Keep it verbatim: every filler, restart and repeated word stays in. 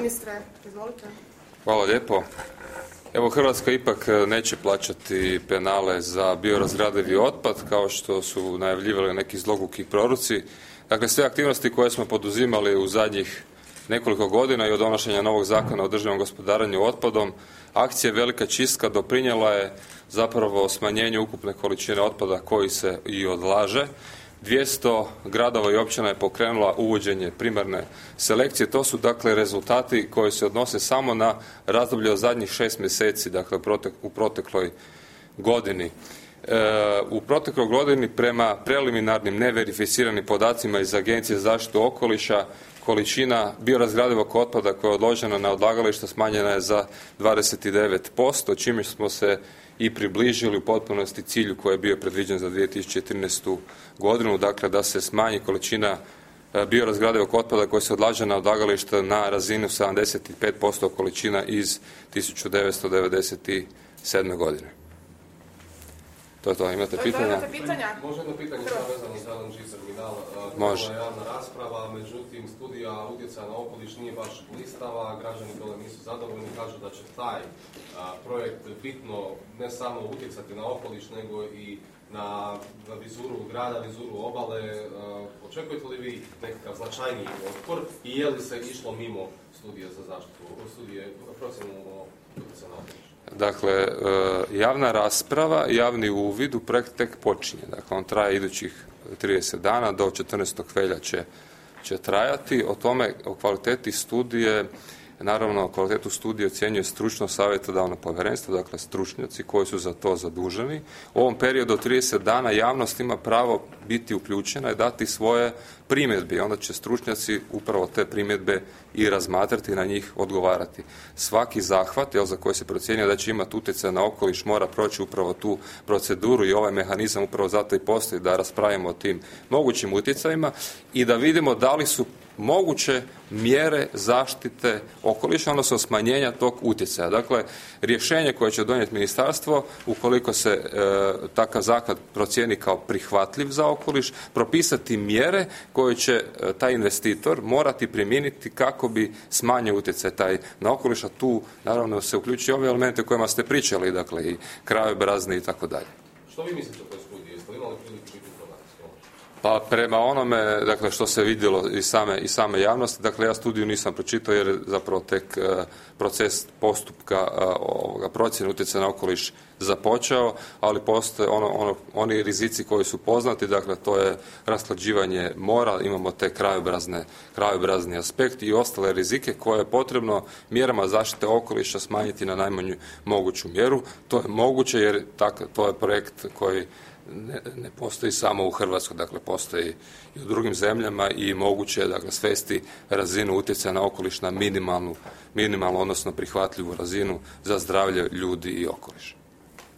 Ministre, izvolite. Hvala lijepo. Evo, Hrvatska ipak neće plaćati penale za biorazgradivi otpad, kao što su najavljivali neki zloguki proroci. Dakle, sve aktivnosti koje smo poduzimali u zadnjih nekoliko godina i od donošenja novog zakona o održivom gospodarenju otpadom, akcija Velika čistka doprinijela je zapravo smanjenju ukupne količine otpada koji se i odlaže. dvjesto gradova i općina je pokrenula uvođenje primarne selekcije. To su dakle rezultati koji se odnose samo na razdoblje od zadnjih šest mjeseci, dakle u protekloj godini. E, u protekloj godini prema preliminarnim neverificiranim podacima iz Agencije za zaštitu okoliša količina biorazgradivog otpada koja je odložena na odlagališta smanjena je za dvadeset devet posto, čime smo se i približili u potpunosti cilju koji je bio predviđen za dvije tisuće trinaestu godinu, dakle da se smanji količina biorazgradivog otpada koji se odlaže na odlagališta na razinu sedamdeset pet posto količina iz tisuću devetsto devedeset sedme godine. To je to, imate pitanja? Može jedno pitanje što je vezano za L N G terminal. Može. To je javna rasprava, međutim studija utjecaja na okoliš nije baš blistava, građani dole nisu zadovoljni, kažu da će taj a, projekt bitno ne samo utjecati na okoliš, nego i na, na vizuru grada, vizuru obale. A, očekujete li vi nekakav značajniji otpor i je li se išlo mimo studije za zaštitu, studije procjenu o utjecaju na okoliš? Dakle, javna rasprava, javni uvid u projekt tek počinje. Dakle, on traje idućih trideset dana, do četrnaestog veljače će trajati. O tome, o kvaliteti studije, naravno, kvalitetu studije ocjenjuje stručno savjetodavno povjerenstvo, dakle stručnjaci koji su za to zaduženi. U ovom periodu od trideset dana javnost ima pravo biti uključena i dati svoje primjedbe. Onda će stručnjaci upravo te primjedbe i razmatrati i na njih odgovarati. Svaki zahvat, jel, za koji se procjenjuje da će imati utjecaj na okoliš, mora proći upravo tu proceduru i ovaj mehanizam upravo zato i postoji da raspravimo o tim mogućim utjecajima i da vidimo da li su moguće mjere zaštite okoliša, odnosno smanjenja tog utjecaja. Dakle, rješenje koje će donijeti ministarstvo, ukoliko se e, takav zahvat procijeni kao prihvatljiv za okoliš, propisati mjere koje će e, taj investitor morati primijeniti kako bi smanjio utjecaj taj na okoliš, a tu naravno se uključuju ove elemente o kojima ste pričali, dakle i krajobrazni i tako dalje. Što vi mislite o toj studiji? Jeste li imali priliku biti informacije? Pa prema onome, dakle, što se vidjelo iz same, iz same javnosti, dakle, ja studiju nisam pročitao jer je zapravo tek uh, proces postupka uh, ovoga procjene utjecaja na okoliš započeo, ali postoje ono, ono, oni rizici koji su poznati, dakle, to je rashlađivanje mora, imamo te krajobrazne, krajobrazni aspekt i ostale rizike koje je potrebno mjerama zaštite okoliša smanjiti na najmanju moguću mjeru. To je moguće jer tak, to je projekt koji Ne, ne postoji samo u Hrvatskoj, dakle postoji i u drugim zemljama i moguće je, dakle, svesti razinu utjecaja na okoliš na minimalnu, minimalnu, odnosno prihvatljivu razinu za zdravlje ljudi i okoliš.